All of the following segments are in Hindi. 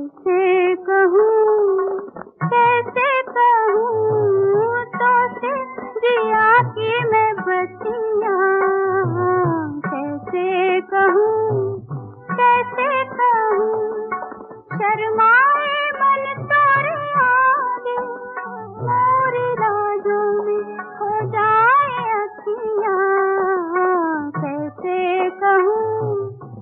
कैसे कहूँ तो से जिया की मैं बतिया, कैसे कहूँ शर्माए मन तोरे आगे, मोरी राजों में हो जाए अखियाँ, कैसे कहूँ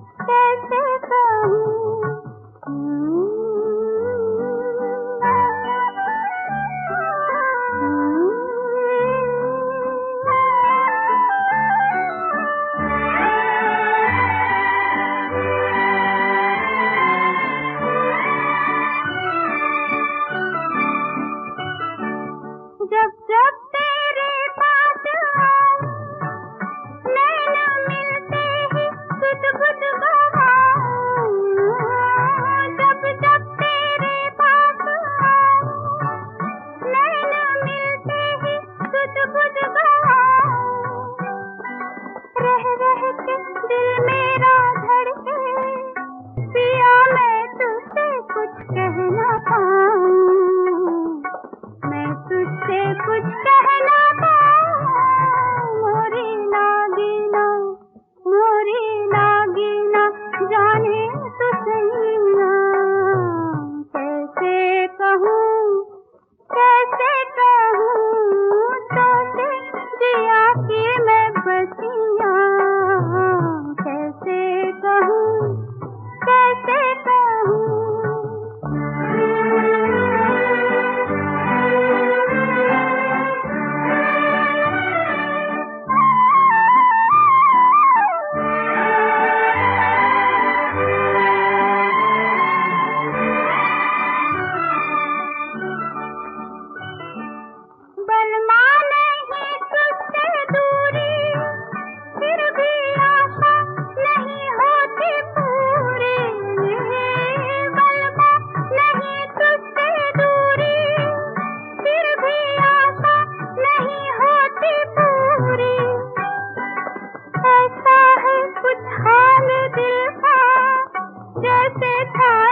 जब जब तेरे पास आऊं, नैना मिलते ही गुद-गुद बहाऊं, जब जब तेरे पास आऊं, नैना मिलते ही गुद-गुद बहाऊं, रह रह के दिल मेरा धड़के, पिया मैं तुझसे कुछ कहना पाऊं, मैं तुझसे कुछ कहना पाऊं, मोरी नागिना जाने तू सैया, कैसे कहूँ तो से जिया की मैं बतिया, कैसे कहूँ जैसे था